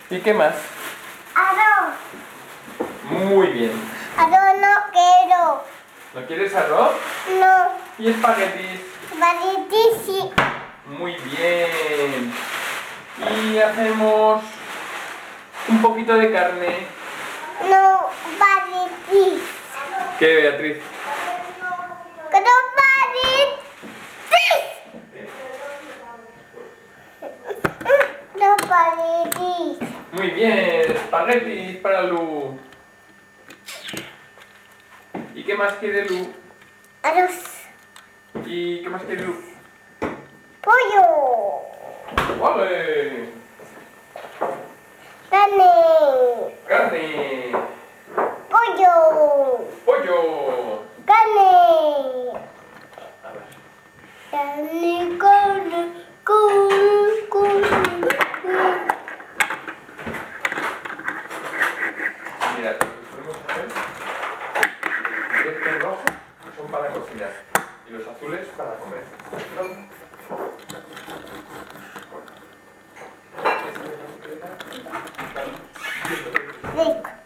¿Y qué más? Arroz. Muy bien. Arroz no quiero. ¿No quieres arroz? No. ¿Y espaguetis? Espagueti sí. Muy bien. Y hacemos un poquito de carne. No, espagueti. ¿Qué, Beatriz? ¡Quiero espagueti! No espagueti. Muy bien, espaguetis para Lu. ¿Y qué más quiere Lu? Arroz. ¿Y qué más quiere Lu? Pollo. ¡Vale! Carne. Carne. Pollo. Pollo. Carne. A ver. Carne, carne, carne. Mira, lo que podemos hacer, estos rojos son para cocinar y los azules para comer. Rico.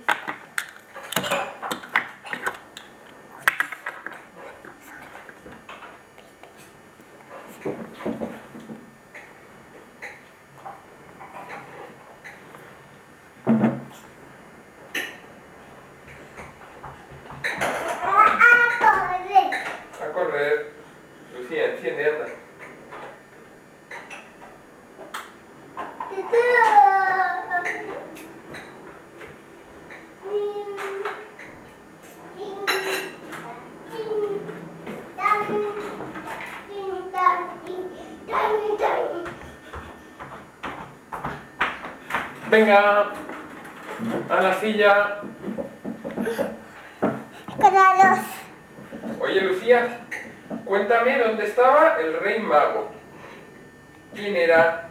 A correr. Lucía, enciende, anda. Venga, a la silla. Grados. Oye, Lucía, cuéntame dónde estaba el rey mago. ¿Quién era?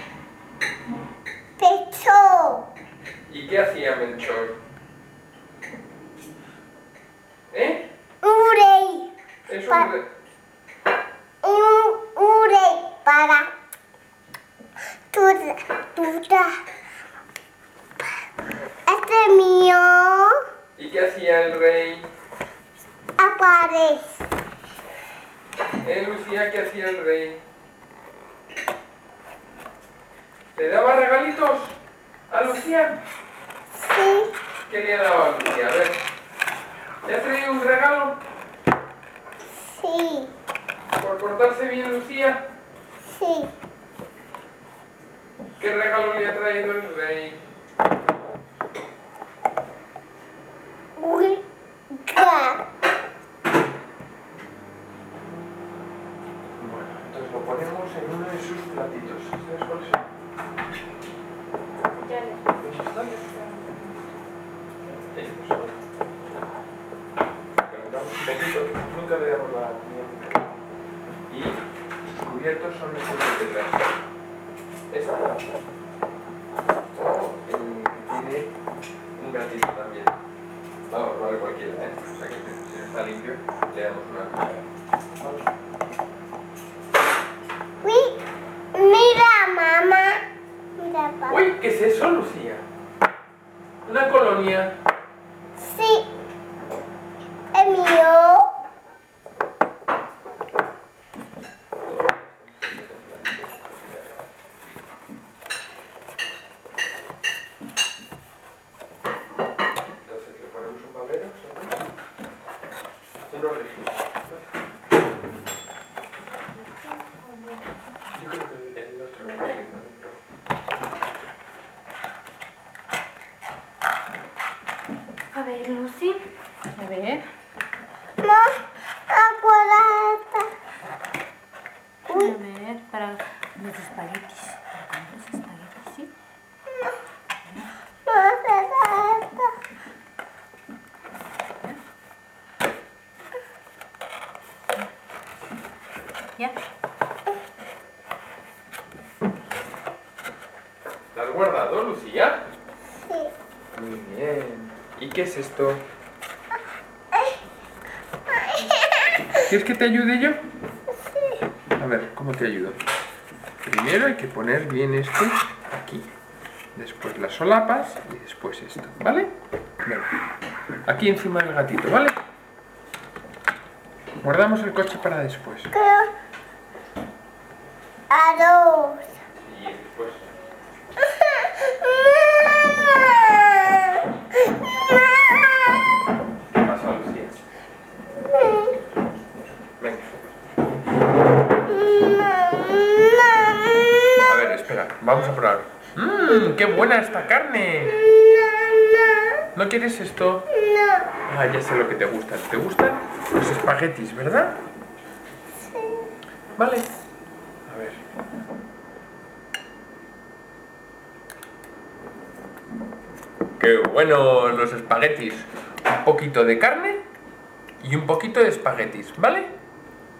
Pecho. ¿Y qué hacía Melchor? ¿Eh? Urey. Es un rey. Urey para tuda. Este es mío. ¿Y qué hacía el rey? Aparece. Lucía, ¿qué hacía el rey? ¿Le daba regalitos a Lucía? Sí. ¿Qué le daba a Lucía? A ver. ¿Le ha traído un regalo? Sí. ¿Por portarse bien, Lucía? Sí. ¿Qué regalo le ha traído el rey? Uica. Bueno, entonces lo ponemos en uno de sus platitos. ¿Sabes cuáles son? ¿Esos están? Estos son. Preguntamos un poquito, nunca le damos la comida. Y sus cubiertos son estos de detrás. Esta. O el que tiene un gatito también. Vamos, vale cualquiera, ¿eh? O sea que si no está limpio, le damos una cuchara. ¿Vale? Mira, mamá. Mira, papá. Uy, ¿qué es eso, Lucía? Una colonia. Sí. Es mío. Entonces le ponemos un babero, unos registros. Yo creo que el otro no tiene, ¿no? A ver, Lucy. A ver. No, acuérdate. A ver, para los espaguetis. Para comer los espaguetis, ¿sí? No se trata. ¿Ya? ¿La has guardado, Lucía? Sí. Muy bien. ¿Y qué es esto? ¿Quieres que te ayude yo? A ver, ¿cómo te ayudo? Primero hay que poner bien esto aquí. después las solapas y después esto, ¿vale? Venga. Aquí encima del gatito, ¿vale? Guardamos el coche para después. Arroz. Y después. ¿Qué pasa, Lucía? Venga. A ver, espera, vamos a probar. ¡Qué buena esta carne! ¿No quieres esto? No. Ah, ya sé lo que te gustan. ¿Te gustan los espaguetis, verdad? Sí. Vale. A ver. ¡Qué bueno los espaguetis! Un poquito de carne y un poquito de espaguetis, ¿vale?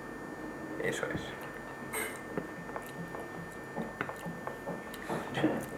Eso es.